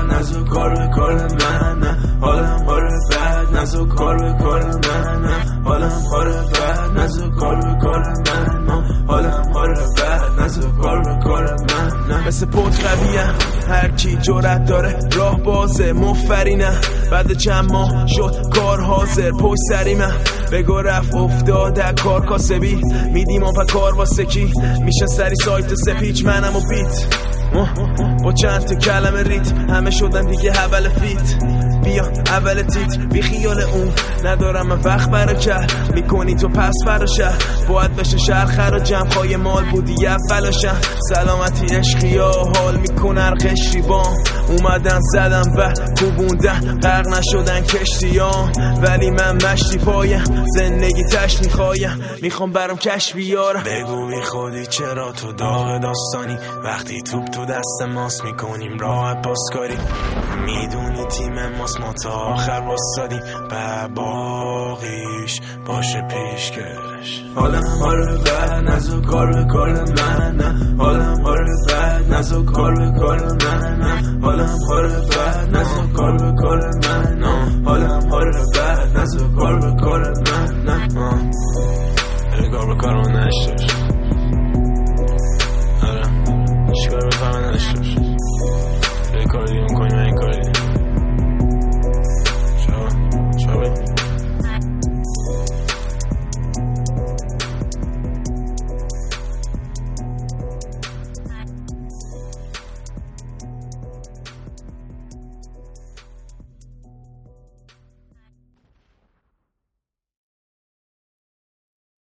بد نزو کار به کار من نه حالم حال بد نزو کار به کار من نه حالم حال بد نزو کار به کار من نه حالم حال بد نزو کار به کار من نه مثل پوت قویم هر کی جرأت داره راه بازه مفری نه بعد چند ماه شد کار حاضر پشت سری من بگو رفت افتاده کار کاسبی میدیم و پا کار واسه کی میشه سری سایت سپیچ منم و بیت با چند تا کلمه ریت همه شدن دیگه اول فیت بیا اول تیتر بی خیال اون ندارم من وقت برا کرد میکنی تو پس فراشه باید بشه شهر خراجم پای مال بودی اولاشم سلامتی عشقی ها حال میکنن قشری بام اومدن زدم و کوبوندن غرق نشدن کشتیام ولی من مشتی پایم زندگی تش میخوام برام کش بیارم بگو بی خودی چرا تو داغ داستانی وقتی توپ تو دست ماست میکنیم راحت پاسکاری میدونی تیم ماست ما تا آخر واسادیم باقیش باشه پیشکش حالم حال بد نزو کار به کار من نه حالم حال بد نزو کار به کار من نه حالم حال بد نزو کار به کار من نه حالم حال بد نزو کار به کار من نه کار به کار من نشتش